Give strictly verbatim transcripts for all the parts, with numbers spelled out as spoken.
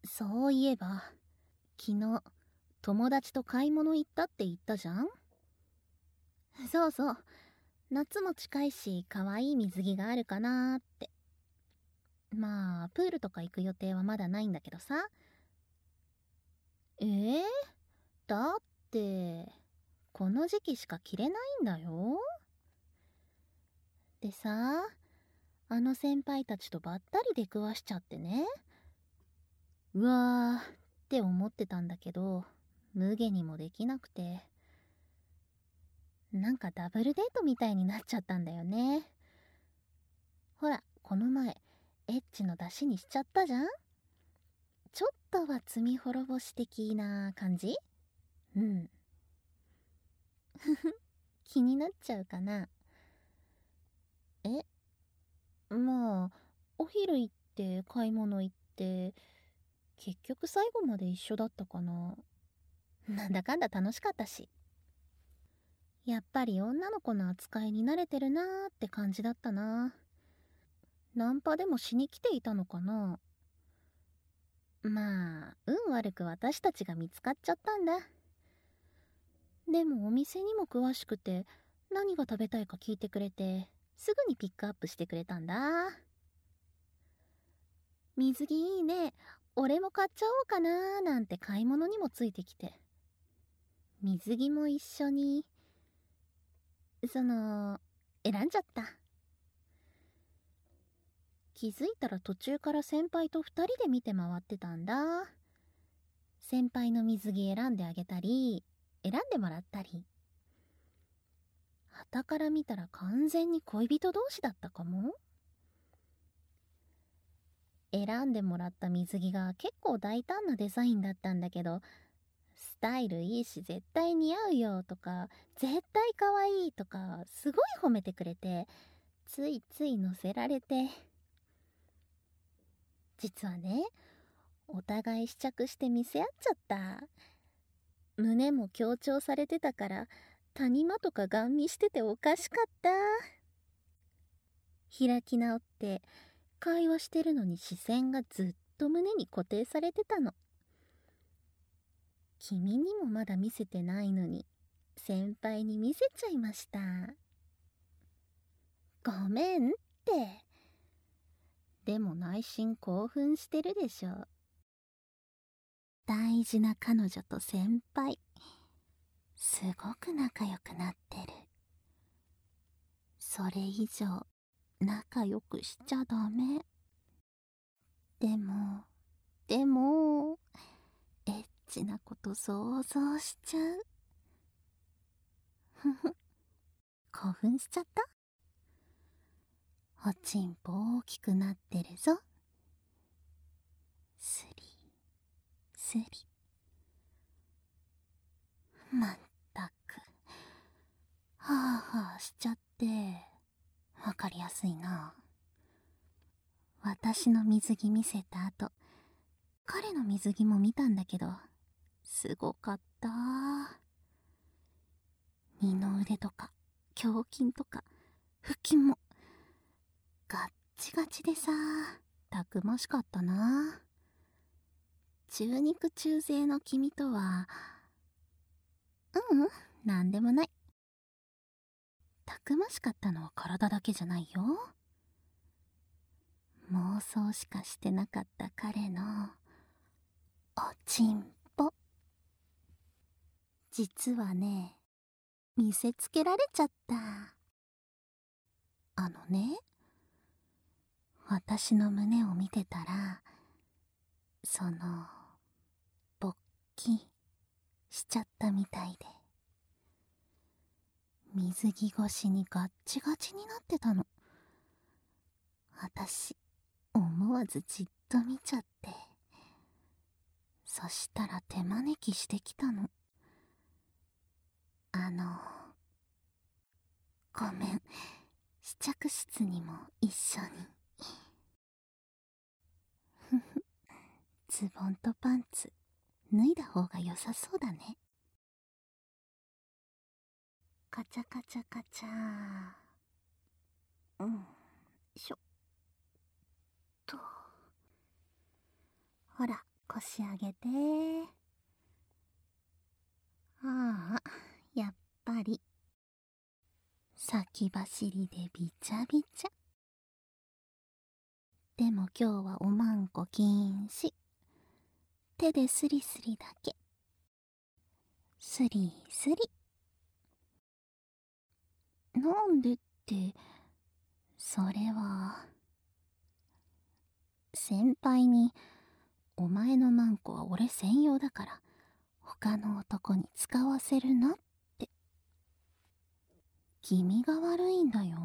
そういえば、昨日、友達と買い物行ったって言ったじゃん。そうそう。夏も近いし、可愛い水着があるかなーって。まあ、プールとか行く予定はまだないんだけどさ。えー、だって、この時期しか着れないんだよ。でさ、あの先輩たちとばったり出くわしちゃってね。うわーって思ってたんだけど、無下にもできなくて。なんかダブルデートみたいになっちゃったんだよね。ほら、この前、エッチの出しにしちゃったじゃん。ちょっとは罪滅ぼし的な感じ。うん。ふふ、気になっちゃうかな。え、まあ、お昼行って買い物行って、結局最後まで一緒だったかな。なんだかんだ楽しかったし。やっぱり女の子の扱いに慣れてるなーって感じだったな。ナンパでもしに来ていたのかな。まあ、運悪く私たちが見つかっちゃったんだ。でもお店にも詳しくて、何が食べたいか聞いてくれて、すぐにピックアップしてくれたんだ。水着いいね。俺も買っちゃおうかなーなんて買い物にもついてきて。水着も一緒に、その、選んじゃった。気づいたら途中から先輩と二人で見て回ってたんだ。先輩の水着選んであげたり、選んでもらったり。傍から見たら完全に恋人同士だったかも。選んでもらった水着が結構大胆なデザインだったんだけど、スタイルいいし絶対似合うよとか、絶対可愛いとか、すごい褒めてくれて、ついつい乗せられて。実はね、お互い試着して見せ合っちゃった。胸も強調されてたから、谷間とかガン見してておかしかった。開き直って会話してるのに視線がずっと胸に固定されてたの。君にもまだ見せてないのに先輩に見せちゃいました。ごめんって。でも内心興奮してるでしょ。大事な彼女と先輩、すごく仲良くなってる。それ以上仲良くしちゃダメ。でもでもエッチなこと想像しちゃう。ふふ、興奮しちゃった。おちんぽ大きくなってるぞ。スリスリ。まったくはあはあしちゃって。わかりやすいな。私の水着見せた後、彼の水着も見たんだけど、すごかった。二の腕とか胸筋とか腹筋もガッチガチでさ、たくましかったな。中肉中背の君とは、ううん、なんでもない。たくましかったのは体だけじゃないよ。妄想しかしてなかった彼のおちんぽ。実はね、見せつけられちゃった。あのね、私の胸を見てたら、その、勃起しちゃったみたいで、水着越しにガッチガチになってたの。私、思わずじっと見ちゃって。そしたら手招きしてきたの。あの、ごめん、試着室にも一緒に。ふふ、ズボンとパンツ、脱いだ方が良さそうだね。カチャカチャカチャー。うん、しょ。と。ほら、 腰上げて。ああ、やっぱり先走りでびちゃびちゃ。でも今日はおまんこ禁止。手でスリスリだけ。スリスリ。なんでって、それは先輩にお前のマンコは俺専用だから他の男に使わせるなって。君が悪いんだよ。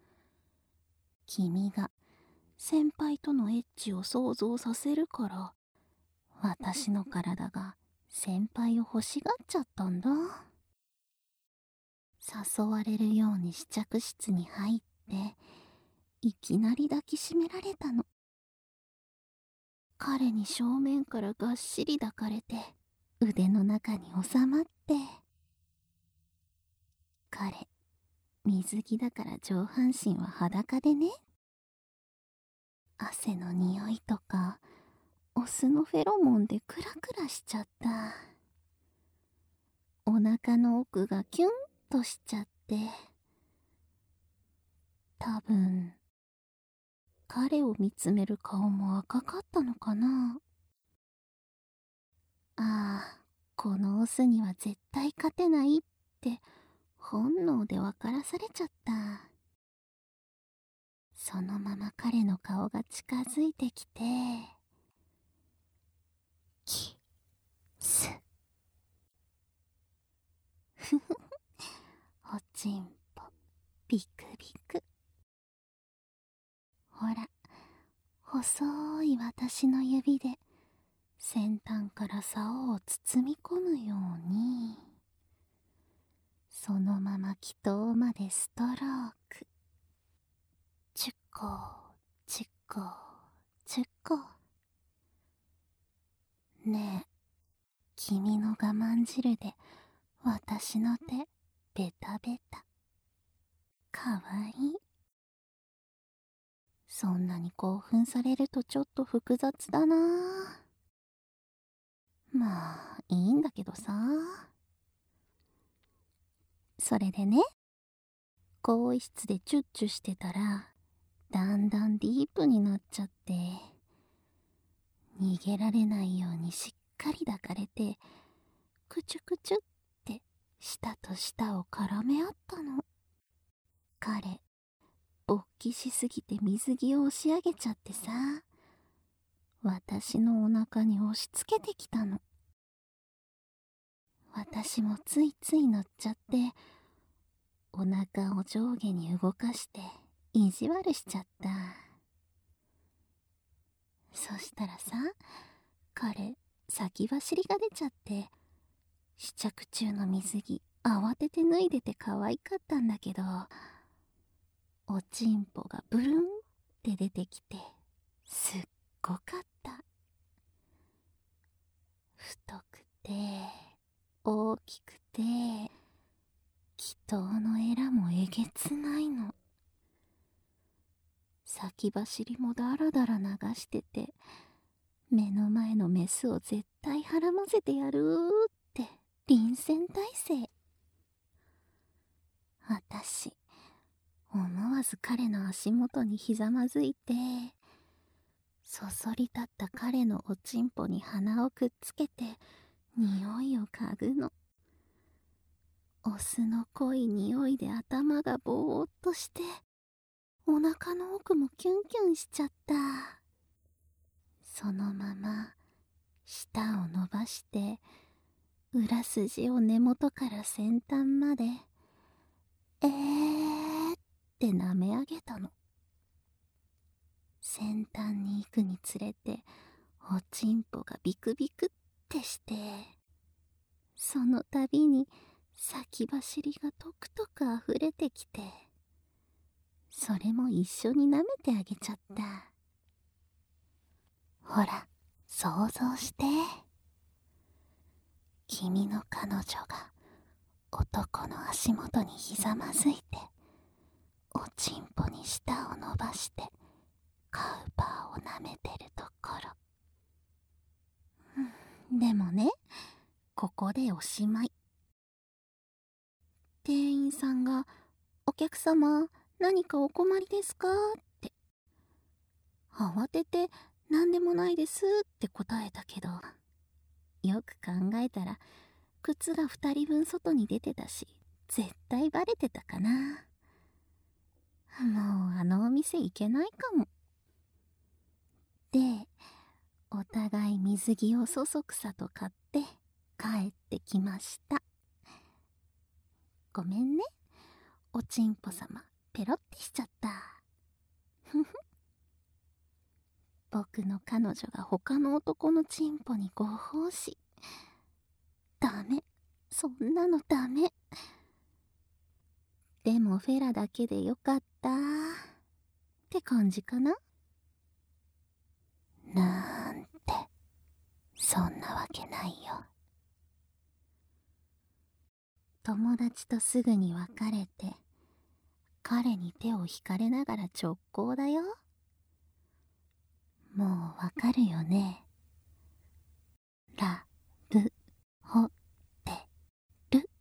君が先輩とのエッチを想像させるから私の体が先輩を欲しがっちゃったんだ。誘われるように試着室に入っていきなり抱きしめられたの。彼に正面からがっしり抱かれて腕の中に収まって。彼水着だから上半身は裸でね。汗の匂いとかオスのフェロモンでクラクラしちゃった。お腹の奥がキュンとしちゃって。多分彼を見つめる顔も赤かったのかな。ああ、このオスには絶対勝てないって本能で分からされちゃった。そのまま彼の顔が近づいてきて、キス。ふふふ、おちんぽビクビク。ほら、細い私の指で先端から竿を包み込むように、そのまま気筒までストローク。チュコチュコチュコ。ねえ、君の我慢汁で私の手ベタベタ。かわいい。そんなに興奮されるとちょっと複雑だな。まあいいんだけどさ。それでね、更衣室でチュッチュしてたらだんだんディープになっちゃって、逃げられないようにしっかり抱かれてクチュクチュって舌と舌を絡め合ったの。彼勃起しすぎて水着を押し上げちゃってさ、私のお腹に押し付けてきたの。私もついつい乗っちゃってお腹を上下に動かして意地悪しちゃった。そしたらさ、彼先走りが出ちゃって試着中の水着慌てて脱いでて可愛かったんだけど、おちんぽがブルンって出てきてすっごかった。太くて大きくて気筒のエラもえげつないの。先走りもだらだら流してて、目の前のメスを絶対はらませてやるって臨戦態勢。私思わず彼の足元にひざまずいて、そそり立った彼のおちんぽに鼻をくっつけて匂いを嗅ぐの。オスの濃い匂いで頭がぼーっとしてお腹の奥もキュンキュンしちゃった。そのまま舌を伸ばして裏筋を根元から先端までえーって舐め上げたの。先端に行くにつれておちんぽがビクビクってして、その度に先走りがとくとくあふれてきて、それも一緒に舐めてあげちゃった。ほら想像して、君の彼女が男の足元にひざまずいておちんぽに舌を伸ばしてカウパーを舐めてるところ。 でもね、ここでおしまい。店員さんが、お客様、何かお困りですかって。慌てて、なんでもないですって答えたけど、よく考えたら、靴が二人分外に出てたし、絶対バレてたかな。もうあのお店行けないかも。で、お互い水着をそそくさと買って帰ってきました。ごめんね、おちんぽ様、ペロってしちゃった。ふふ。僕の彼女が他の男のちんぽにご奉仕。ダメ、そんなのダメ。でもフェラだけでよかったって感じかな。なんて、そんなわけないよ。友達とすぐに別れて、彼に手を引かれながら直行だよ。もうわかるよね。ラブホテル。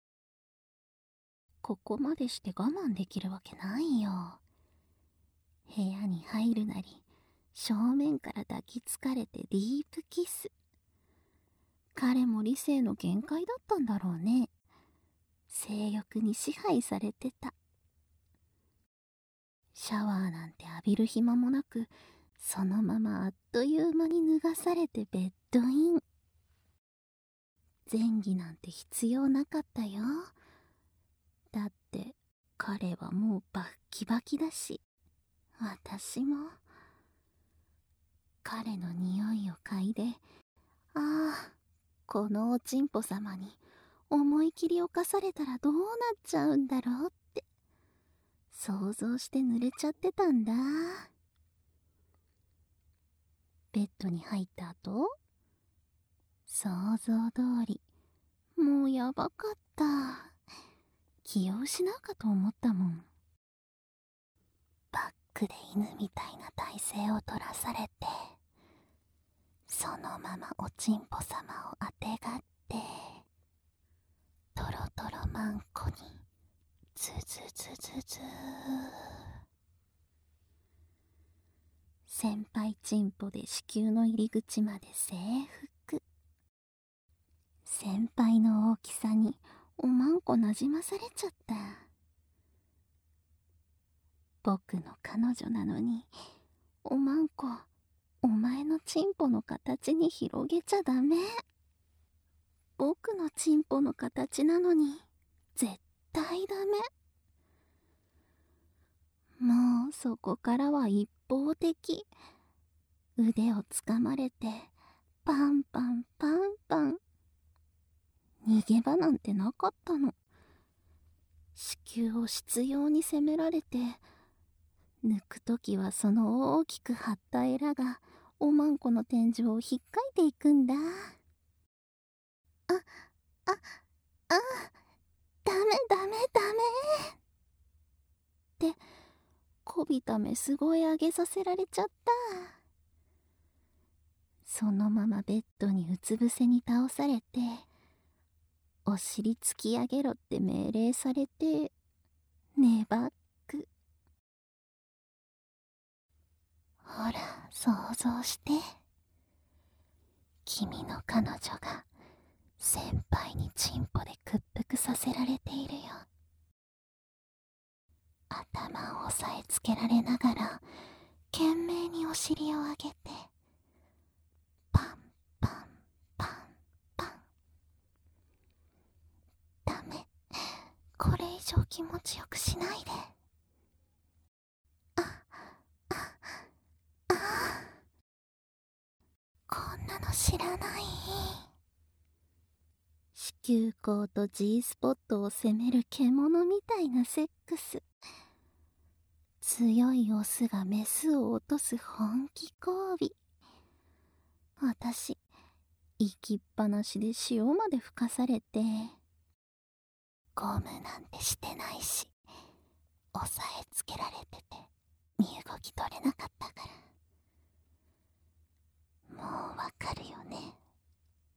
ここまでして我慢できるわけないよ。部屋に入るなり、正面から抱きつかれてディープキス。彼も理性の限界だったんだろうね。性欲に支配されてた。シャワーなんて浴びる暇もなく、そのままあっという間に脱がされてベッドイン。前儀なんて必要なかったよ。だって彼はもうバッキバキだし、私も。彼の匂いを嗅いで、ああ、このおちんぽ様に思い切り犯されたらどうなっちゃうんだろうって想像して濡れちゃってたんだ。ベッドに入った後、想像通り、もうやばかった。気を失うかと思ったもん。バックで犬みたいな体勢を取らされて、そのままおちんぽ様をあてがって、トロトロマンコにズズズズズー。先輩チンポで子宮の入り口まで制服。先輩の大きさにおまんこなじまされちゃった。僕の彼女なのに、おまんこ、お前のチンポの形に広げちゃダメ。僕のチンポの形なのに、絶対ダメ。もうそこからは一方的。腕をつかまれて、パンパンパンパン。逃げ場なんてなかったの。子宮を執拗に責められて、抜くときはその大きく張ったエラがおまんこの天井をひっかいていくんだ。あ、あ、あ、ダメダメダメって、こびた目すごい上げさせられちゃった。そのままベッドにうつ伏せに倒されて、お尻突き上げろって命令されて、ねばっく。ほら、想像して。君の彼女が先輩にチンポで屈服させられているよ。頭を押さえつけられながら、懸命にお尻を上げて、パンパンパンパン。ダメ。これ以上気持ちよくしないで。あ、あ、あ、こんなの知らない。子宮口と G スポットを攻める獣みたいなセックス。強いオスがメスを落とす本気交尾。私、行きっぱなしで塩まで吹かされて、ゴムなんてしてないし、押さえつけられてて、身動き取れなかったから。もうわかるよね。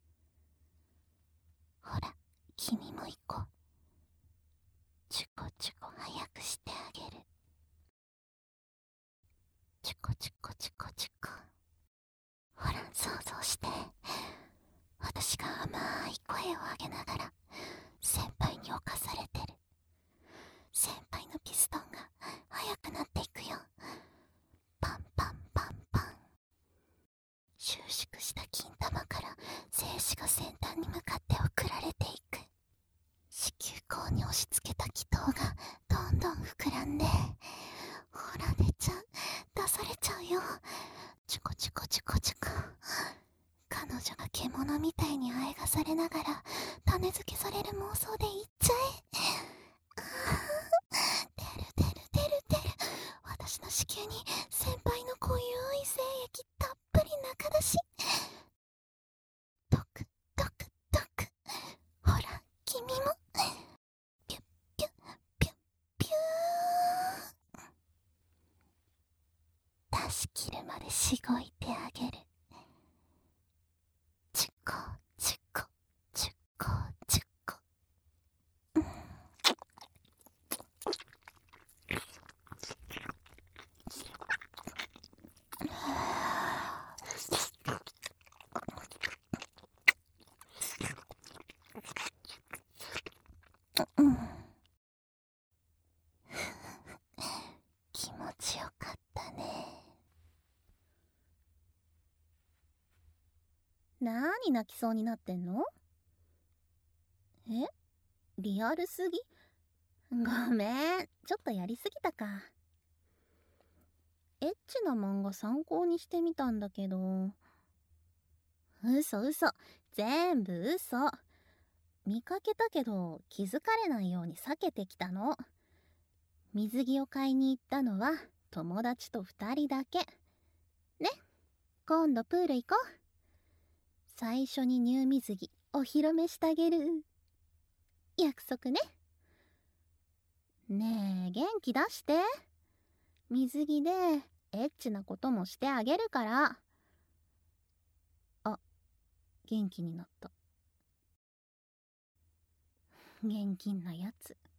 チコチコチコチコ。ほら想像して、私が甘い声を上げながら先輩に侵されてる。先輩のピストンが速くなっていくよ。パンパンパンパン。収縮した金玉から精子が先端に向かって送られていく。子宮口に押し付けた気筒がどんどん膨らんで、ほら出ちゃう、出されちゃうよ。チュコチュコチュコチュコ。彼女が獣みたいにあえがされながら種付けされる妄想でいっちゃえ。出る出る出る出る。私の子宮に先輩の濃ゆい精液たっぷり中出し。ドクドクドク。ほら君もピュッピュッピュッピュー。出し切るまでしごいてあげる。チュコチュコチュコチュコ。うんうん、気持ちよかったね。なーに泣きそうになってんの？え？リアルすぎ？ごめん、ちょっとやりすぎたか。エッチな漫画参考にしてみたんだけど。嘘嘘、全部嘘。見かけたけど気づかれないように避けてきたの。水着を買いに行ったのは友達と二人だけ。ね、今度プール行こう。最初にニュー水着お披露目してあげる。約束ね。ねえ、元気出して。水着でエッチなこともしてあげるから。あ、元気になった。現金なやつ。